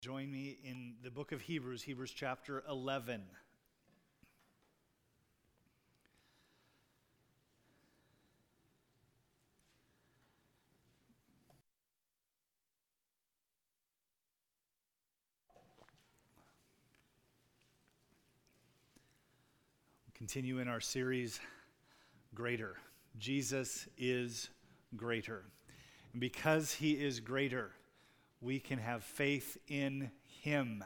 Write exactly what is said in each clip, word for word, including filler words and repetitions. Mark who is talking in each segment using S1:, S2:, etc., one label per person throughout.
S1: Join me in the book of Hebrews, Hebrews chapter eleven. We continue in our series, Greater. Jesus is greater. And because he is greater, we can have faith in him.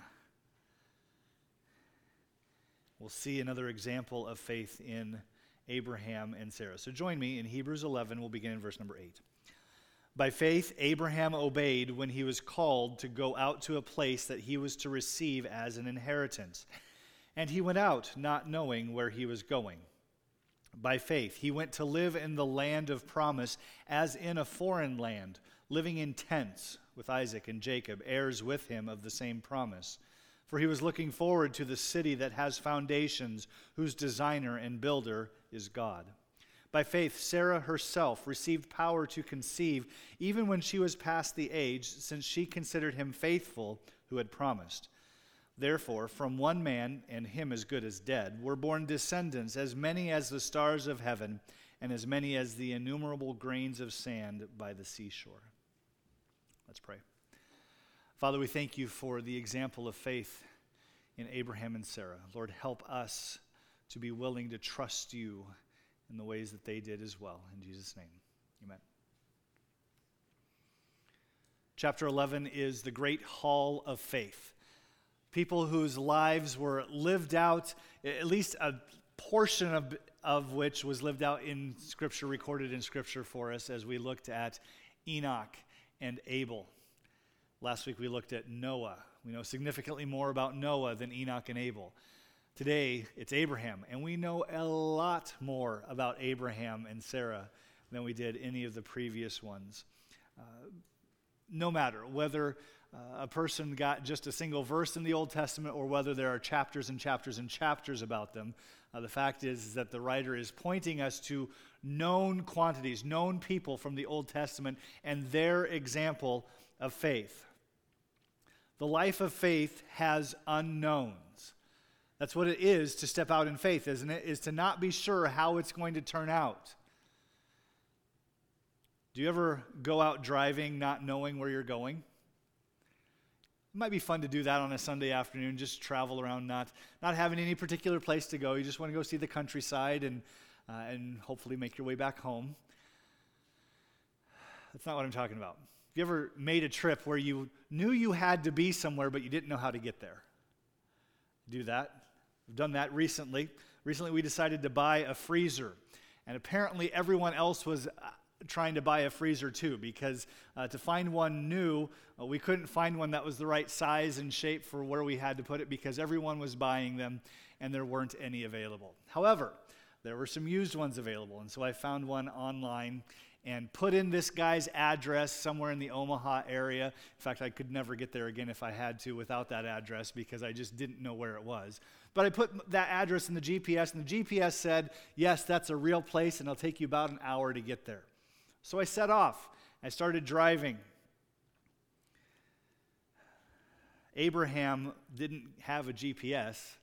S1: We'll see another example of faith in Abraham and Sarah. So join me in Hebrews eleven. We'll begin in verse number eight. By faith, Abraham obeyed when he was called to go out to a place that he was to receive as an inheritance. And he went out, not knowing where he was going. By faith, he went to live in the land of promise as in a foreign land, living in tents with Isaac and Jacob, heirs with him of the same promise. For he was looking forward to the city that has foundations, whose designer and builder is God. By faith, Sarah herself received power to conceive, even when she was past the age, since she considered him faithful who had promised. Therefore, from one man, and him as good as dead, were born descendants, as many as the stars of heaven, and as many as the innumerable grains of sand by the seashore. Let's pray. Father, we thank you for the example of faith in Abraham and Sarah. Lord, help us to be willing to trust you in the ways that they did as well. In Jesus' name, amen. Chapter eleven is the great hall of faith. People whose lives were lived out, at least a portion of, of which was lived out in Scripture, recorded in Scripture for us as we looked at Enoch and Abel. Last week we looked at Noah. We know significantly more about Noah than Enoch and Abel. Today it's Abraham, and we know a lot more about Abraham and Sarah than we did any of the previous ones. Uh, no matter whether uh, a person got just a single verse in the Old Testament or whether there are chapters and chapters and chapters about them, uh, the fact is, is that the writer is pointing us to known quantities, known people from the Old Testament and their example of faith. The life of faith has unknowns. That's what it is to step out in faith, isn't it? Is to not be sure how it's going to turn out. Do you ever go out driving not knowing where you're going? It might be fun to do that on a Sunday afternoon, just travel around, not, not having any particular place to go. You just want to go see the countryside and, uh, and hopefully make your way back home. That's not what I'm talking about. Have you ever made a trip where you knew you had to be somewhere, but you didn't know how to get there? Do that. We've done that recently. Recently we decided to buy a freezer, and apparently everyone else was trying to buy a freezer too, because uh, to find one new, uh, we couldn't find one that was the right size and shape for where we had to put it because everyone was buying them and there weren't any available. However, there were some used ones available, and so I found one online and put in this guy's address somewhere in the Omaha area. In fact, I could never get there again if I had to without that address because I just didn't know where it was. But I put that address in the G P S, and the G P S said, yes, that's a real place, and it'll take you about an hour to get there. So I set off. I started driving. Abraham didn't have a G P S.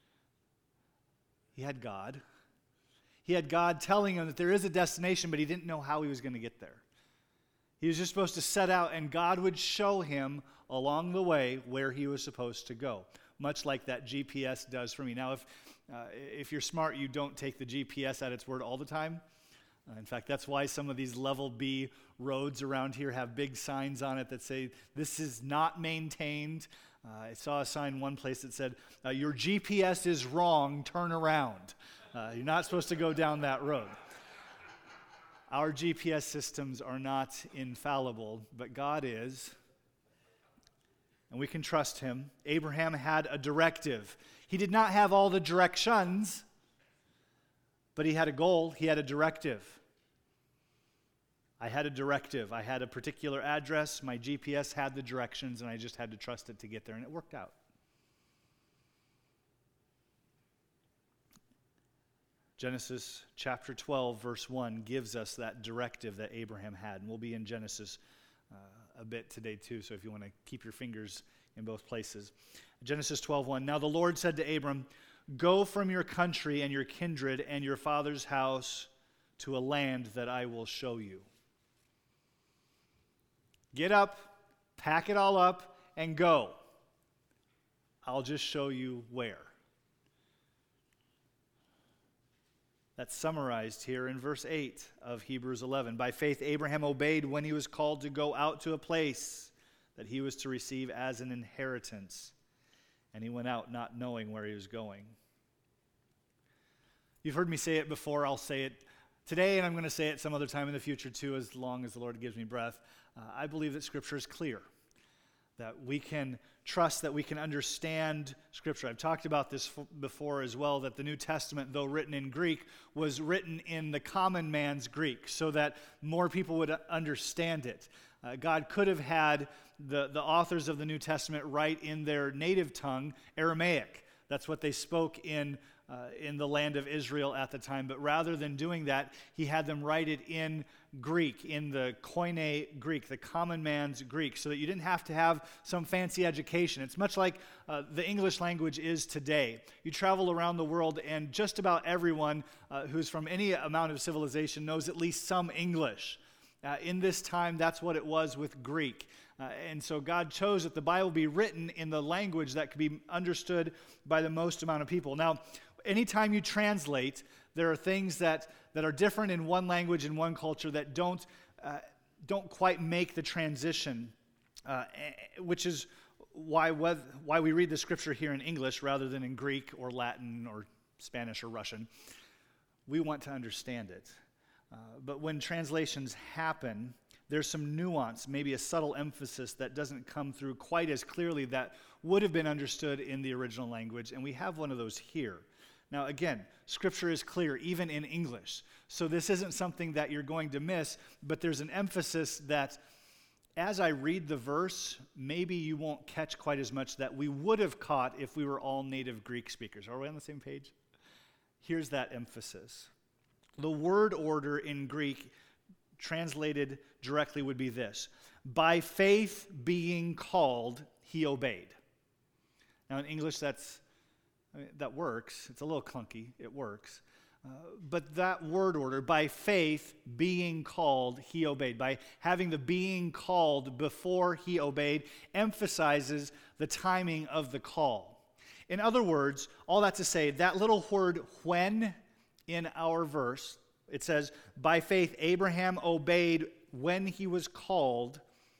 S1: He had God. He had God telling him that there is a destination, but he didn't know how he was going to get there. He was just supposed to set out, and God would show him along the way where he was supposed to go, much like that G P S does for me. Now, if, uh, if you're smart, you don't take the G P S at its word all the time. Uh, in fact, that's why some of these level B roads around here have big signs on it that say, this is not maintained. Uh, I saw a sign one place that said, uh, your G P S is wrong, turn around. Uh, you're not supposed to go down that road. Our G P S systems are not infallible, but God is, and we can trust him. Abraham had a directive. He did not have all the directions, but he had a goal. He had a directive. I had a directive. I had a particular address. My G P S had the directions, and I just had to trust it to get there, and it worked out. Genesis chapter twelve, verse one gives us that directive that Abraham had. And we'll be in Genesis uh, a bit today too, so if you want to keep your fingers in both places. Genesis twelve one. Now the Lord said to Abram, "Go from your country and your kindred and your father's house to a land that I will show you." Get up, pack it all up, and go. I'll just show you where. That's summarized here in verse eight of Hebrews eleven. By faith, Abraham obeyed when he was called to go out to a place that he was to receive as an inheritance. And he went out not knowing where he was going. You've heard me say it before. I'll say it today, and I'm going to say it some other time in the future too, as long as the Lord gives me breath. Uh, I believe that Scripture is clear, that we can trust, that we can understand Scripture. I've talked about this f- before as well, that the New Testament, though written in Greek, was written in the common man's Greek so that more people would understand it. Uh, God could have had the, the authors of the New Testament write in their native tongue, Aramaic. That's what they spoke in uh, in the land of Israel at the time. But rather than doing that, he had them write it in Greek, in the Koine Greek, the common man's Greek, so that you didn't have to have some fancy education. It's much like uh, the English language is today. You travel around the world, and just about everyone uh, who's from any amount of civilization knows at least some English. Uh, in this time, that's what it was with Greek. Uh, and so God chose that the Bible be written in the language that could be understood by the most amount of people. Now, anytime you translate, there are things that, that are different in one language and one culture that don't, uh, don't quite make the transition, uh, which is why, why we read the Scripture here in English rather than in Greek or Latin or Spanish or Russian. We want to understand it. Uh, but when translations happen, there's some nuance, maybe a subtle emphasis that doesn't come through quite as clearly that would have been understood in the original language, and we have one of those here. Now, again, Scripture is clear, even in English. So this isn't something that you're going to miss, but there's an emphasis that as I read the verse, maybe you won't catch quite as much that we would have caught if we were all native Greek speakers. Are we on the same page? Here's that emphasis. The word order in Greek, translated directly, would be this: by faith being called, he obeyed. Now in English, that's I mean, that works. It's a little clunky. It works. Uh, but that word order, by faith being called, he obeyed. By having the being called before he obeyed, emphasizes the timing of the call. In other words, all that to say, that little word when in our verse, it says, by faith Abraham obeyed when he was called,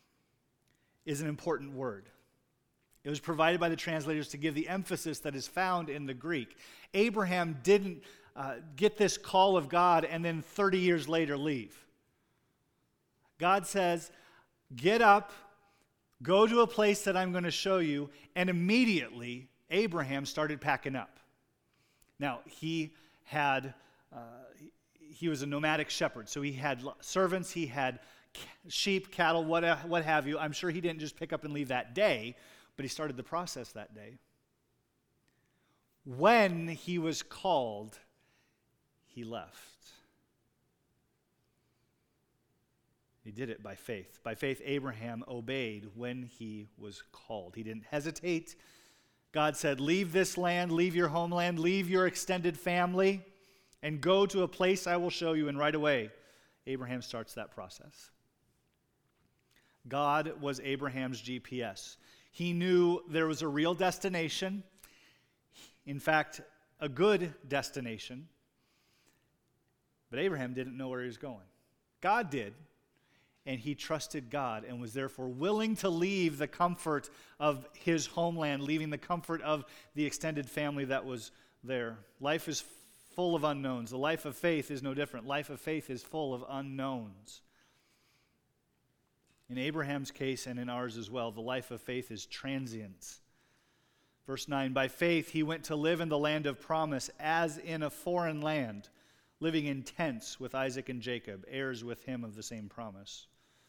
S1: is an important word. It was provided by the translators to give the emphasis that is found in the Greek. Abraham didn't uh, get this call of God and then thirty years later leave. God says, get up, go to a place that I'm going to show you, and immediately Abraham started packing up. Now, he had, uh, he was a nomadic shepherd, so he had servants, he had sheep, cattle, what, what have you. I'm sure he didn't just pick up and leave that day, but he started the process that day. When he was called, he left. He did it by faith. By faith, Abraham obeyed when he was called. He didn't hesitate. God said, leave this land, leave your homeland, leave your extended family, and go to a place I will show you. And right away, Abraham starts that process. God was Abraham's G P S. He knew there was a real destination, in fact, a good destination, but Abraham didn't know where he was going. God did, and he trusted God and was therefore willing to leave the comfort of his homeland, leaving the comfort of the extended family that was there. Life is full of unknowns. The life of faith is no different. Life of faith is full of unknowns. In Abraham's case and in ours as well, the life of faith is transient. Verse nine, by faith he went to live in the land of promise as in a foreign land, living in tents with Isaac and Jacob, heirs with him of the same promise.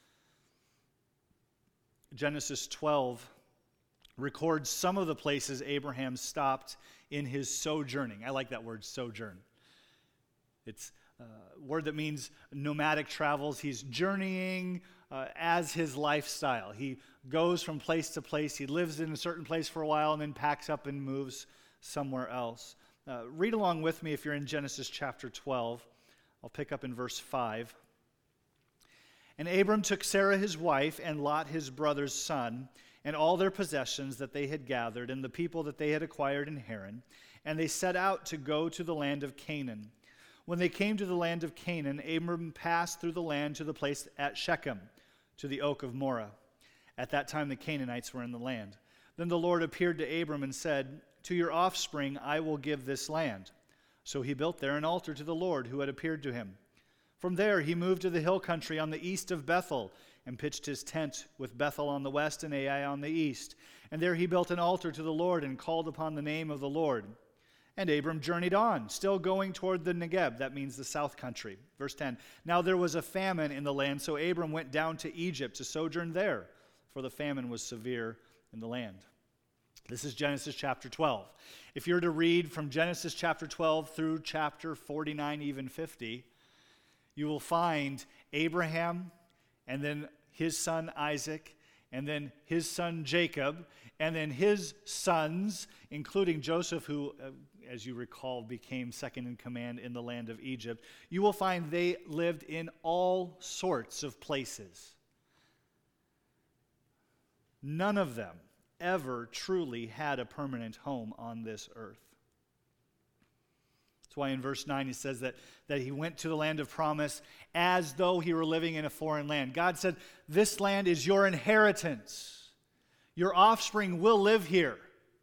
S1: Genesis twelve records some of the places Abraham stopped in his sojourning. I like that word, sojourn. It's uh, word that means nomadic travels. He's journeying uh, as his lifestyle. He goes from place to place. He lives in a certain place for a while and then packs up and moves somewhere else. Uh, read along with me if you're in Genesis chapter twelve. I'll pick up in verse five. And Abram took Sarah his wife and Lot his brother's son and all their possessions that they had gathered and the people that they had acquired in Haran, and they set out to go to the land of Canaan. When they came to the land of Canaan, Abram passed through the land to the place at Shechem, to the oak of Moreh. At that time the Canaanites were in the land. Then the Lord appeared to Abram and said, "To your offspring I will give this land." So he built there an altar to the Lord who had appeared to him. From there he moved to the hill country on the east of Bethel and pitched his tent with Bethel on the west and Ai on the east. And there he built an altar to the Lord and called upon the name of the Lord. And Abram journeyed on, still going toward the Negeb, that means the south country. Verse ten, now there was a famine in the land, so Abram went down to Egypt to sojourn there, for the famine was severe in the land. This is Genesis chapter twelve. If you're to read from Genesis chapter twelve through chapter forty-nine, even fifty, you will find Abraham and then his son Isaac and then his son Jacob and then his sons, including Joseph, who, uh, as you recall, became second in command in the land of Egypt. You will find they lived in all sorts of places. None of them ever truly had a permanent home on this earth. That's why in verse nine he says that, that he went to the land of promise as though he were living in a foreign land. God said, this land is your inheritance. Your offspring will live here.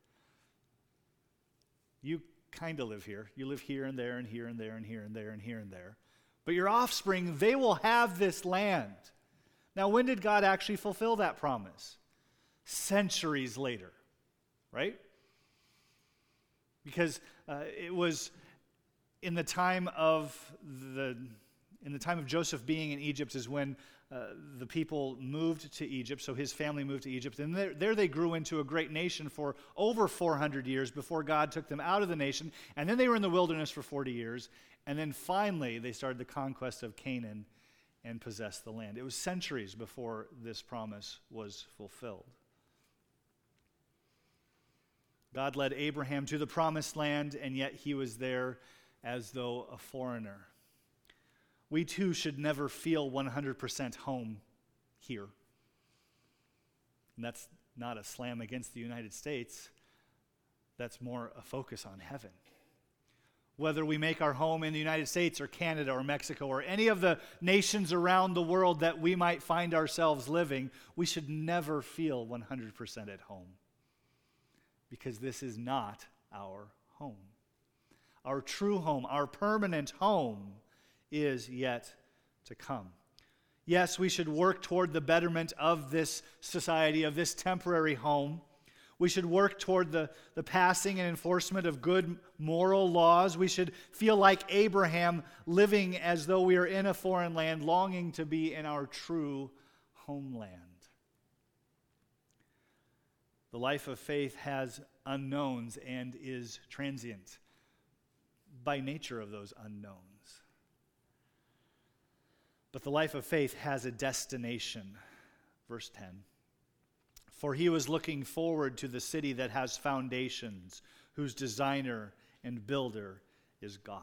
S1: You kind of live here. You live here and there and here and there and here and there and here and there. But your offspring, they will have this land. Now, when did God actually fulfill that promise? Centuries later, right? Because uh, it was in the time of the in the time of Joseph being in Egypt is when uh, the people moved to Egypt. So his family moved to Egypt, and there, there they grew into a great nation for over four hundred years before God took them out of the nation. And then they were in the wilderness for forty years, and then finally they started the conquest of Canaan and possessed the land. It was centuries before this promise was fulfilled. God led Abraham to the promised land, and yet he was there as though a foreigner. We too should never feel one hundred percent home here. And that's not a slam against the United States. That's more a focus on heaven. Whether we make our home in the United States or Canada or Mexico or any of the nations around the world that we might find ourselves living, we should never feel one hundred percent at home. Because this is not our home. Our true home, our permanent home, is yet to come. Yes, we should work toward the betterment of this society, of this temporary home. We should work toward the, the passing and enforcement of good moral laws. We should feel like Abraham, living as though we are in a foreign land, longing to be in our true homeland. The life of faith has unknowns and is transient by nature of those unknowns. But the life of faith has a destination. Verse ten. For he was looking forward to the city that has foundations, whose designer and builder is God.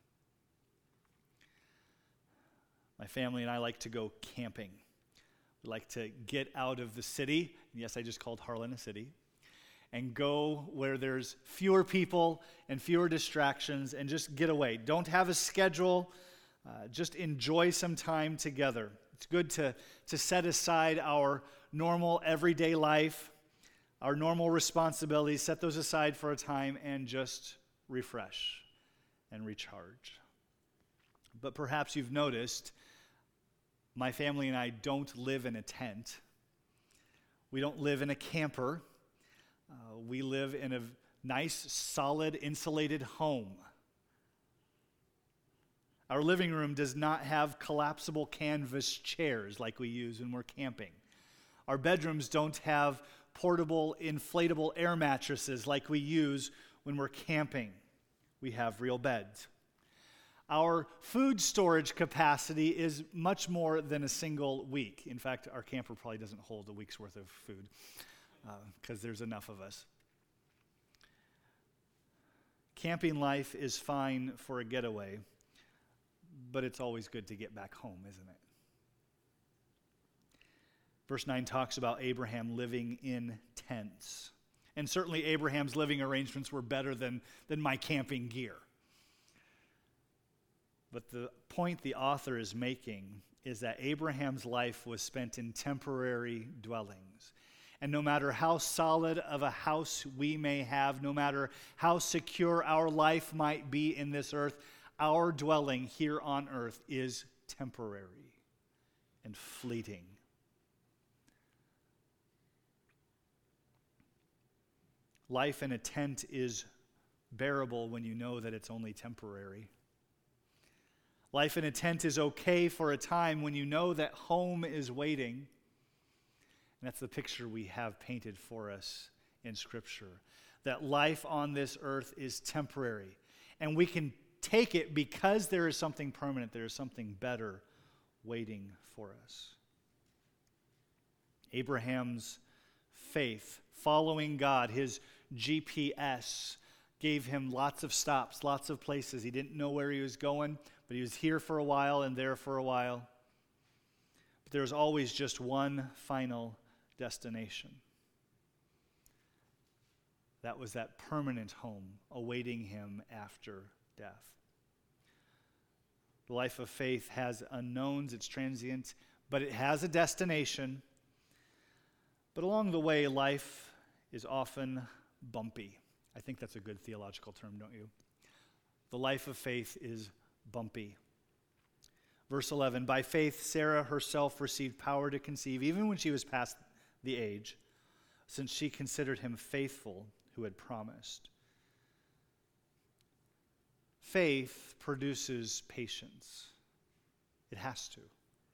S1: My family and I like to go camping. We like to get out of the city. Yes, I just called Harlan a city. And go where there's fewer people and fewer distractions and just get away. Don't have a schedule. Uh, just enjoy some time together. It's good to, to set aside our normal everyday life, our normal responsibilities, set those aside for a time and just refresh and recharge. But perhaps you've noticed my family and I don't live in a tent. We don't live in a camper. Uh, we live in a nice, solid, insulated home. Our living room does not have collapsible canvas chairs like we use when we're camping. Our bedrooms don't have portable, inflatable air mattresses like we use when we're camping. We have real beds. our food storage capacity is much more than a single week. In fact, our camper probably doesn't hold a week's worth of food because uh, there's enough of us. Camping life is fine for a getaway, but it's always good to get back home, isn't it? Verse nine talks about Abraham living in tents. And certainly Abraham's living arrangements were better than, than my camping gear. But the point the author is making is that Abraham's life was spent in temporary dwellings. And no matter how solid of a house we may have, no matter how secure our life might be in this earth, our dwelling here on earth is temporary and fleeting. Life in a tent is bearable when you know that it's only temporary. Life in a tent is okay for a time when you know that home is waiting. And that's the picture we have painted for us in Scripture. That life on this earth is temporary. And we can take it because there is something permanent, there is something better waiting for us. Abraham's faith, following God, his G P S, gave him lots of stops, lots of places. He didn't know where he was going, but he was here for a while and there for a while. But there was always just one final destination. That was that permanent home awaiting him after death. The life of faith has unknowns, it's transient, but it has a destination. But along the way, life is often bumpy. I think that's a good theological term, don't you? The life of faith is bumpy. Verse eleven, by faith Sarah herself received power to conceive, even when she was past the age, since she considered him faithful who had promised. Faith produces patience. It has to.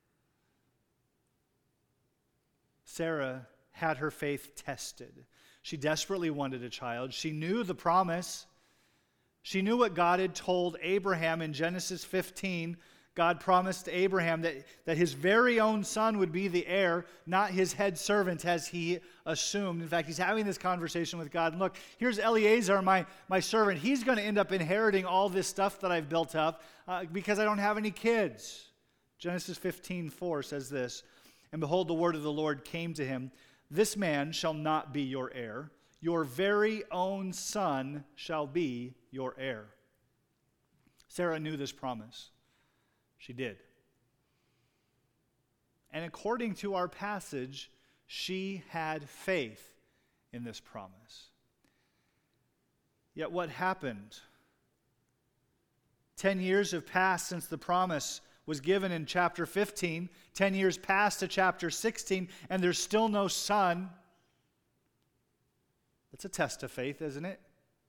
S1: Sarah had her faith tested. She desperately wanted a child. She knew the promise. She knew what God had told Abraham in Genesis fifteen. God promised to Abraham that, that his very own son would be the heir, not his head servant as he assumed. In fact, he's having this conversation with God. And look, here's Eliezer, my, my servant. He's going to end up inheriting all this stuff that I've built up uh, because I don't have any kids. Genesis fifteen four says this, and behold, the word of the Lord came to him, this man shall not be your heir. Your very own son shall be your heir. Sarah knew this promise. She did. And according to our passage, she had faith in this promise. Yet what happened? Ten years have passed since the promise was given in chapter fifteen. Ten years passed to chapter sixteen, and there's still no son. That's a test of faith, isn't it?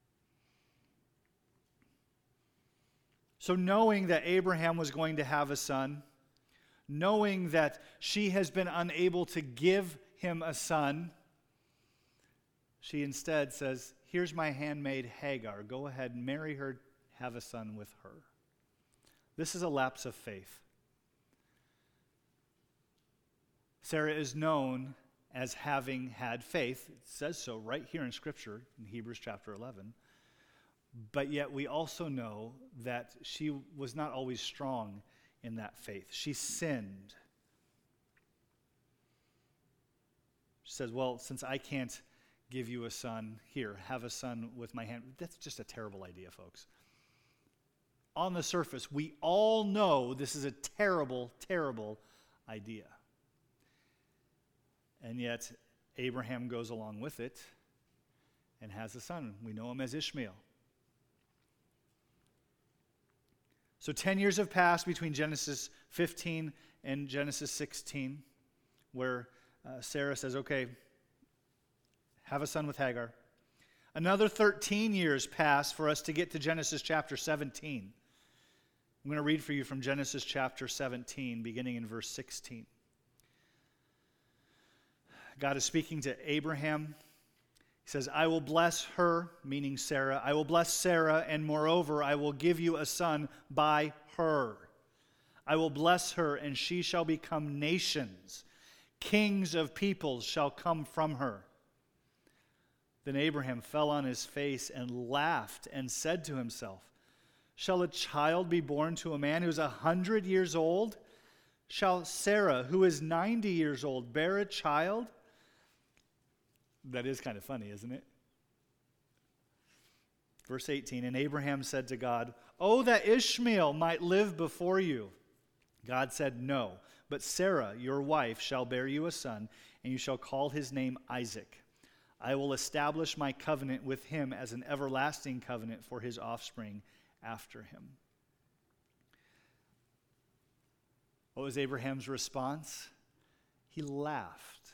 S1: So knowing that Abraham was going to have a son, knowing that she has been unable to give him a son, she instead says, here's my handmaid Hagar. Go ahead, marry her, have a son with her. This is a lapse of faith. Sarah is known as having had faith. It says so right here in Scripture, in Hebrews chapter eleven. But yet we also know that she was not always strong in that faith. She sinned. She says, well, since I can't give you a son, here, have a son with my hand. That's just a terrible idea, folks. On the surface, we all know this is a terrible, terrible idea. And yet, Abraham goes along with it and has a son. We know him as Ishmael. So ten years have passed between Genesis fifteen and Genesis sixteen, where uh, Sarah says, okay, have a son with Hagar. Another thirteen years pass for us to get to Genesis chapter seventeen. I'm going to read for you from Genesis chapter seventeen, beginning in verse sixteen. God is speaking to Abraham. He He says, I will bless her, meaning Sarah. I will bless Sarah, and moreover, I will give you a son by her. I will bless her, and she shall become nations. Kings of peoples shall come from her. Then Abraham fell on his face and laughed and said to himself, shall a child be born to a man who is a hundred years old? Shall Sarah, who is ninety years old, bear a child? That is kind of funny, isn't it? Verse eighteen, and Abraham said to God, oh, that Ishmael might live before you. God said, no, but Sarah, your wife, shall bear you a son, and you shall call his name Isaac. I will establish my covenant with him as an everlasting covenant for his offspring after him. What was Abraham's response? He laughed.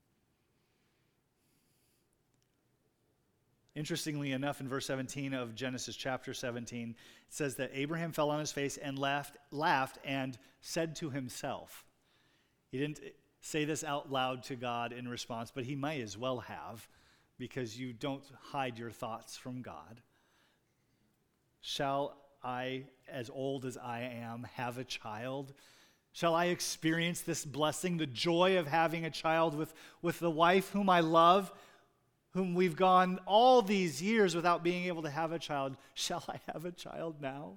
S1: Interestingly enough, in verse seventeen of Genesis chapter seventeen, it says that Abraham fell on his face and laughed, laughed and said to himself. He didn't say this out loud to God in response, but he might as well have, because you don't hide your thoughts from God. Shall I, as old as I am, have a child? Shall I experience this blessing, the joy of having a child with, with the wife whom I love, whom we've gone all these years without being able to have a child? Shall I have a child now?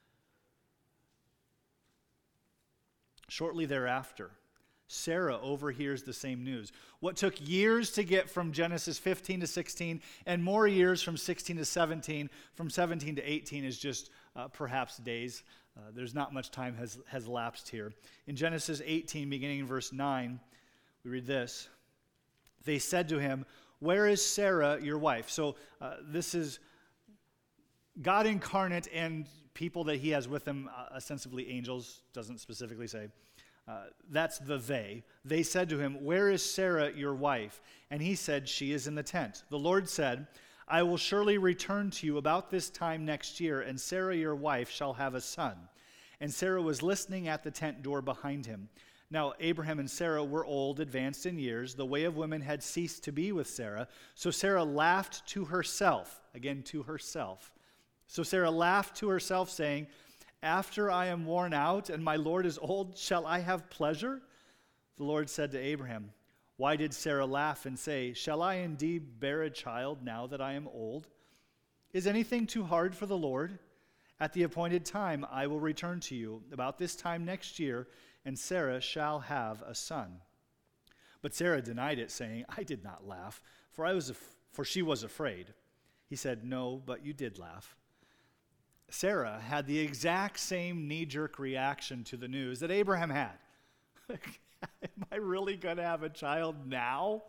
S1: Shortly thereafter, Sarah overhears the same news. What took years to get from Genesis fifteen to sixteen, and more years from sixteen to seventeen, from seventeen to eighteen is just uh, perhaps days. Uh, there's not much time has, has lapsed here. In Genesis eighteen, beginning in verse nine, we read this. They said to him, where is Sarah, your wife? So uh, this is God incarnate and people that he has with him, uh, ostensibly angels, doesn't specifically say. Uh, that's the they. They said to him, where is Sarah, your wife? And he said, she is in the tent. The Lord said, I will surely return to you about this time next year, and Sarah, your wife, shall have a son. And Sarah was listening at the tent door behind him. Now Abraham and Sarah were old, advanced in years. The way of women had ceased to be with Sarah. So Sarah laughed to herself, again to herself. So Sarah laughed to herself, saying, after I am worn out and my Lord is old, shall I have pleasure? The Lord said to Abraham, why did Sarah laugh and say, shall I indeed bear a child now that I am old? Is anything too hard for the Lord? At the appointed time I will return to you about this time next year, and Sarah shall have a son. But Sarah denied it, saying, I did not laugh, for I was af- for she was afraid. He said, no, but you did laugh. Sarah had the exact same knee-jerk reaction to the news that Abraham had. Am I really going to have a child now?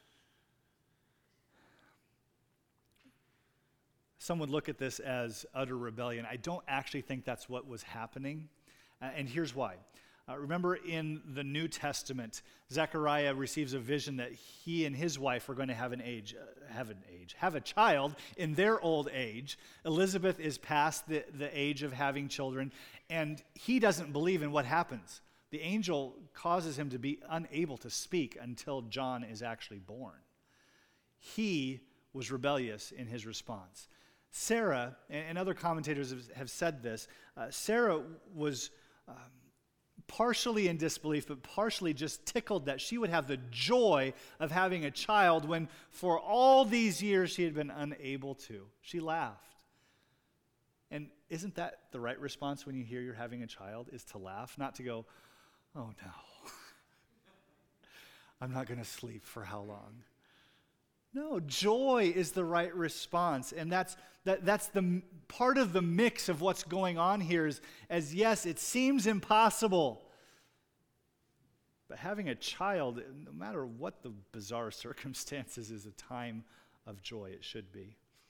S1: Some would look at this as utter rebellion. I don't actually think that's what was happening, uh, and here's why. Uh, remember in the New Testament, Zechariah receives a vision that he and his wife are going to have an age, uh, have an age, have a child in their old age. Elizabeth is past the, the age of having children, and he doesn't believe in what happens. The angel causes him to be unable to speak until John is actually born. He was rebellious in his response. Sarah, and other commentators have, have said this, uh, Sarah was um, partially in disbelief, but partially just tickled that she would have the joy of having a child when for all these years she had been unable to. She laughed. And isn't that the right response when you hear you're having a child, is to laugh, not to go, oh no, I'm not going to sleep for how long? No, joy is the right response, and that's that, that's the part of the mix of what's going on here is, as yes, it seems impossible, but having a child, no matter what the bizarre circumstances, is a time of joy. It should be.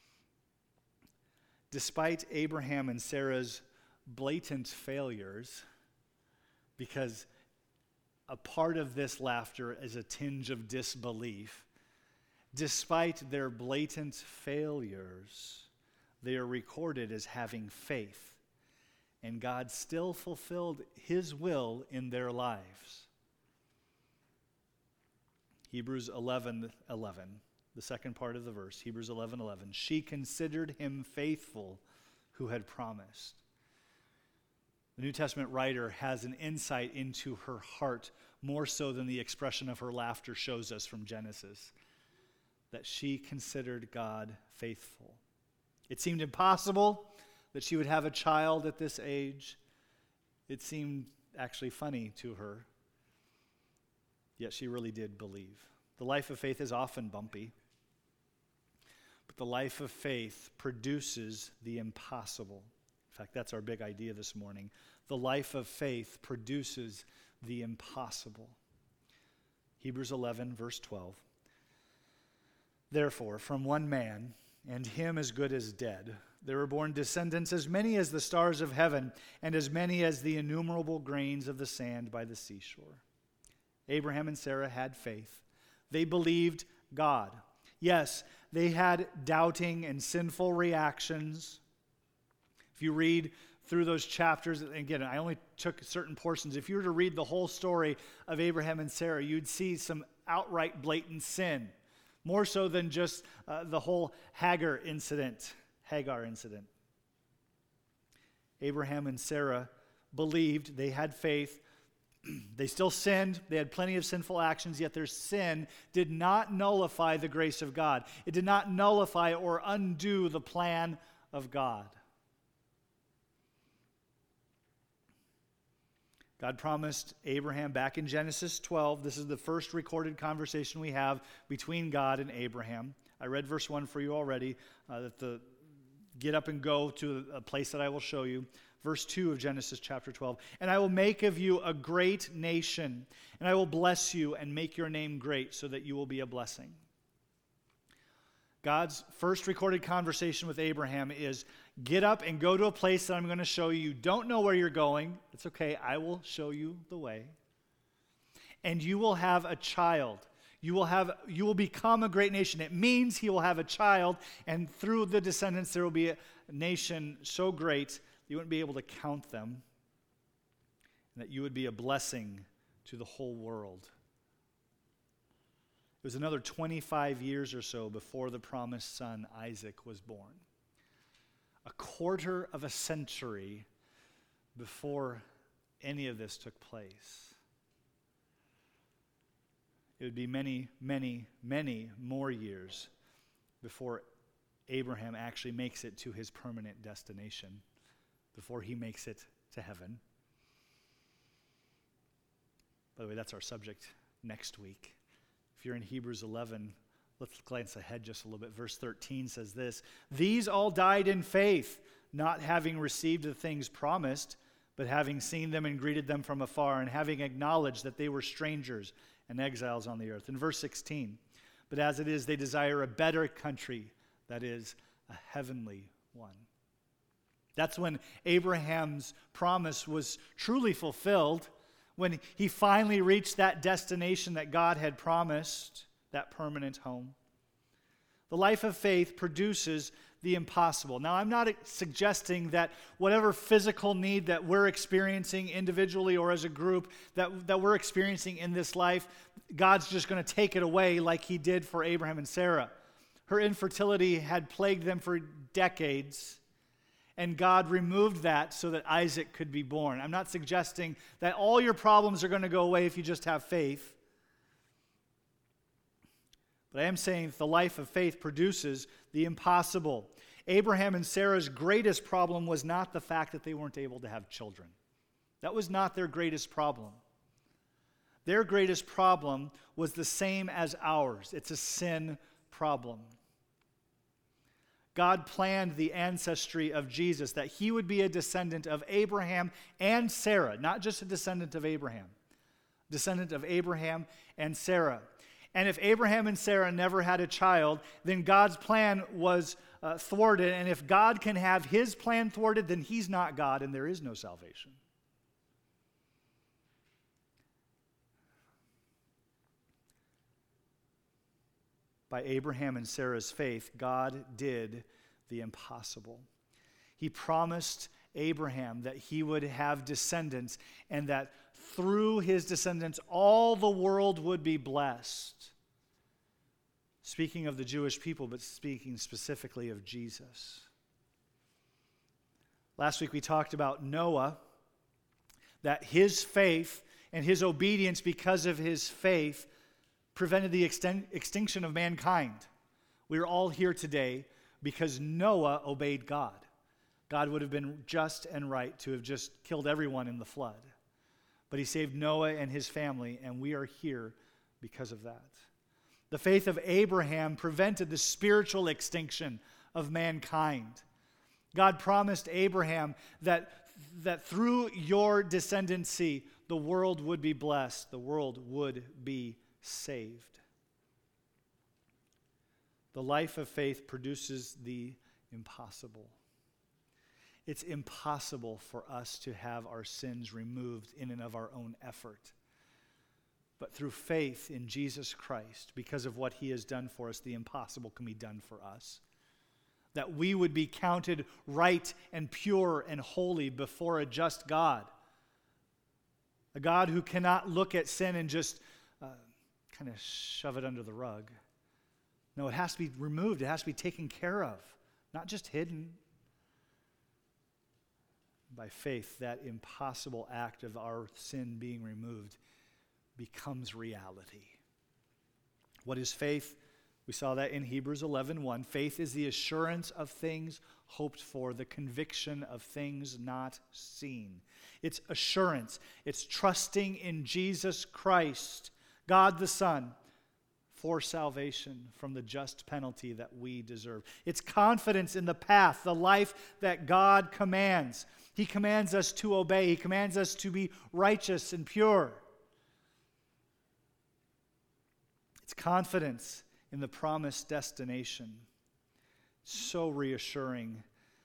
S1: Despite Abraham and Sarah's blatant failures, because a part of this laughter is a tinge of disbelief, despite their blatant failures, they are recorded as having faith, and God still fulfilled his will in their lives. Hebrews eleven eleven. the second part of the verse, Hebrews eleven eleven. She considered him faithful who had promised. The New Testament writer has an insight into her heart more so than the expression of her laughter shows us from Genesis, that she considered God faithful. It seemed impossible that she would have a child at this age. It seemed actually funny to her, yet she really did believe. The life of faith is often bumpy, but the life of faith produces the impossible. In fact, that's our big idea this morning. The life of faith produces the impossible. Hebrews eleven, verse twelve. Therefore, from one man, and him as good as dead, there were born descendants as many as the stars of heaven, and as many as the innumerable grains of the sand by the seashore. Abraham and Sarah had faith. They believed God. Yes, they had doubting and sinful reactions. If you read through those chapters, again, I only took certain portions. If you were to read the whole story of Abraham and Sarah, you'd see some outright blatant sin, more so than just uh, the whole Hagar incident, Hagar incident. Abraham and Sarah believed, they had faith. They still sinned. They had plenty of sinful actions, yet their sin did not nullify the grace of God. It did not nullify or undo the plan of God. God promised Abraham back in Genesis twelve. This is the first recorded conversation we have between God and Abraham. I read verse one for you already, uh, that the get up and go to a place that I will show you. Verse two of Genesis chapter twelve. And I will make of you a great nation, and I will bless you and make your name great so that you will be a blessing. God's first recorded conversation with Abraham is, get up and go to a place that I'm going to show you. You don't know where you're going. It's okay. I will show you the way. And you will have a child. You will have, you will become a great nation. It means he will have a child, and through the descendants there will be a nation so great you wouldn't be able to count them, and that you would be a blessing to the whole world. It was another twenty-five years or so before the promised son Isaac was born. A quarter of a century before any of this took place. It would be many, many, many more years before Abraham actually makes it to his permanent destination, before he makes it to heaven. By the way, that's our subject next week. If you're in Hebrews eleven, let's glance ahead just a little bit. Verse thirteen says this, these all died in faith, not having received the things promised, but having seen them and greeted them from afar, and having acknowledged that they were strangers and exiles on the earth. In verse sixteen, but as it is, they desire a better country, that is, a heavenly one. That's when Abraham's promise was truly fulfilled, when he finally reached that destination that God had promised, that permanent home. The life of faith produces the impossible. Now, I'm not suggesting that whatever physical need that we're experiencing individually or as a group that, that we're experiencing in this life, God's just going to take it away like he did for Abraham and Sarah. Her infertility had plagued them for decades, and God removed that so that Isaac could be born. I'm not suggesting that all your problems are going to go away if you just have faith. But I am saying that the life of faith produces the impossible. Abraham and Sarah's greatest problem was not the fact that they weren't able to have children. That was not their greatest problem. Their greatest problem was the same as ours. It's a sin problem. God planned the ancestry of Jesus, that he would be a descendant of Abraham and Sarah, not just a descendant of Abraham, descendant of Abraham and Sarah. And if Abraham and Sarah never had a child, then God's plan was uh, thwarted. And if God can have his plan thwarted, then he's not God and there is no salvation. By Abraham and Sarah's faith, God did the impossible. He promised Abraham that he would have descendants and that through his descendants all the world would be blessed. speaking of the Jewish people, but speaking specifically of Jesus. Last week we talked about Noah, that his faith and his obedience because of his faith prevented the exten- extinction of mankind. We are all here today because Noah obeyed God. God would have been just and right to have just killed everyone in the flood. But he saved Noah and his family, and we are here because of that. The faith of Abraham prevented the spiritual extinction of mankind. God promised Abraham that, that through your descendancy, the world would be blessed, the world would be saved. The life of faith produces the impossible. It's impossible for us to have our sins removed in and of our own effort. But through faith in Jesus Christ, because of what he has done for us, the impossible can be done for us. That we would be counted right and pure and holy before a just God. A God who cannot look at sin and just uh, kind of shove it under the rug. No, it has to be removed. It has to be taken care of, not just hidden. By faith, that impossible act of our sin being removed becomes reality. What is faith? We saw that in Hebrews eleven one. Faith is the assurance of things hoped for, the conviction of things not seen. It's assurance. It's trusting in Jesus Christ, God the Son, for salvation from the just penalty that we deserve. It's confidence in the path, the life that God commands. He commands us to obey. He commands us to be righteous and pure. It's confidence in the promised destination. So reassuring.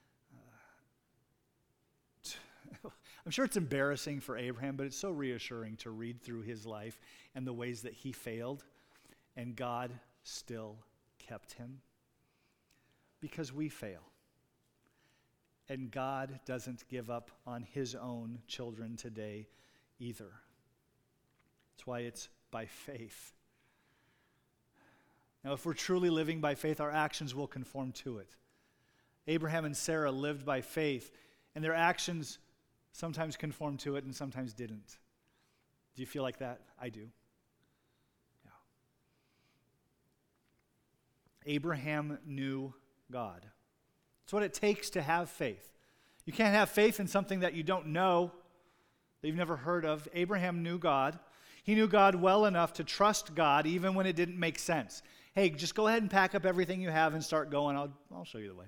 S1: Uh, I'm sure it's embarrassing for Abraham, but it's so reassuring to read through his life and the ways that he failed, and God still kept him. Because we fail. And God doesn't give up on his own children today either. That's why it's by faith. Now, if we're truly living by faith, our actions will conform to it. Abraham and Sarah lived by faith, and their actions sometimes conformed to it and sometimes didn't. Do you feel like that? I do. Yeah. Abraham knew God. It's what it takes to have faith. You can't have faith in something that you don't know, that you've never heard of. Abraham knew God. He knew God well enough to trust God even when it didn't make sense. Hey, just go ahead and pack up everything you have and start going. I'll, I'll show you the way.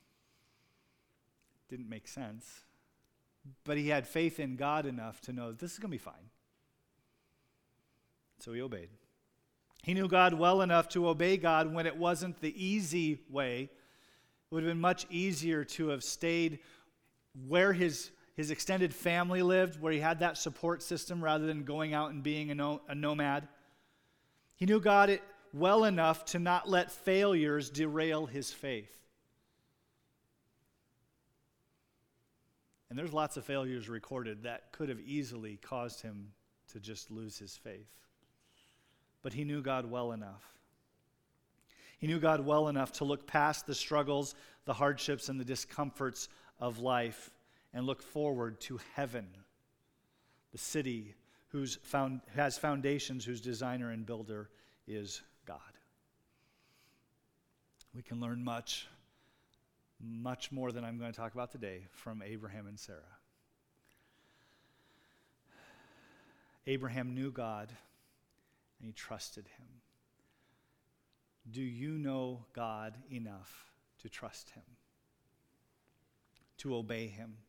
S1: Didn't make sense. But he had faith in God enough to know this is going to be fine. So he obeyed. He knew God well enough to obey God when it wasn't the easy way. It would have been much easier to have stayed where his, his extended family lived, where he had that support system rather than going out and being a, no, a nomad. He knew God it, well enough to not let failures derail his faith. And there's lots of failures recorded that could have easily caused him to just lose his faith. But he knew God well enough. He knew God well enough to look past the struggles, the hardships, and the discomforts of life and look forward to heaven, the city whose found, has foundations, whose designer and builder is God. We can learn much, much more than I'm going to talk about today from Abraham and Sarah. Abraham knew God and he trusted him. Do you know God enough to trust him, to obey him,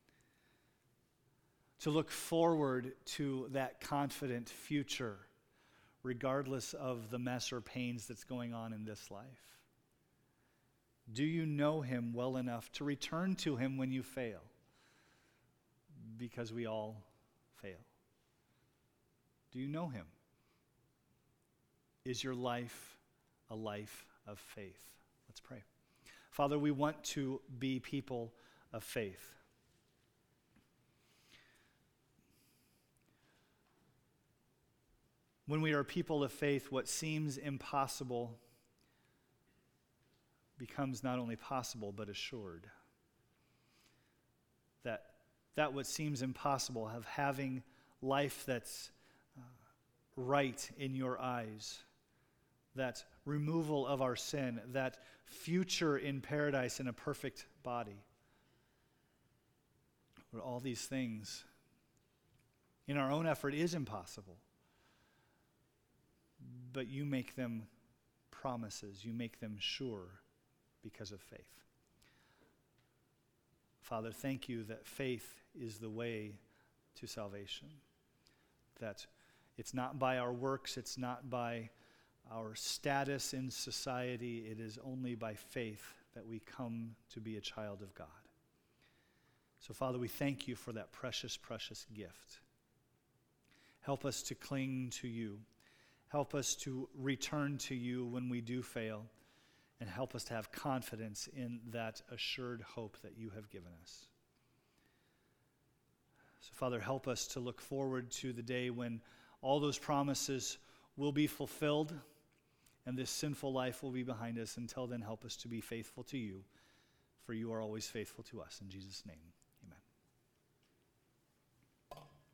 S1: to look forward to that confident future, regardless of the mess or pains that's going on in this life? Do you know him well enough to return to him when you fail? Because we all fail. Do you know him? Is your life a life of faith? Let's pray. Father, we want to be people of faith. When we are people of faith, what seems impossible becomes not only possible but assured. That that what seems impossible, of having life that's uh, right in your eyes, that removal of our sin, that future in paradise in a perfect body. But all these things in our own effort is impossible. But you make them promises, you make them sure because of faith. Father, thank you that faith is the way to salvation. That it's not by our works, it's not by our status in society, it is only by faith that we come to be a child of God. So, Father, we thank you for that precious, precious gift. Help us to cling to you. Help us to return to you when we do fail. And help us to have confidence in that assured hope that you have given us. So, Father, help us to look forward to the day when all those promises will be fulfilled and this sinful life will be behind us. Until then, help us to be faithful to you, for you are always faithful to us. In Jesus' name.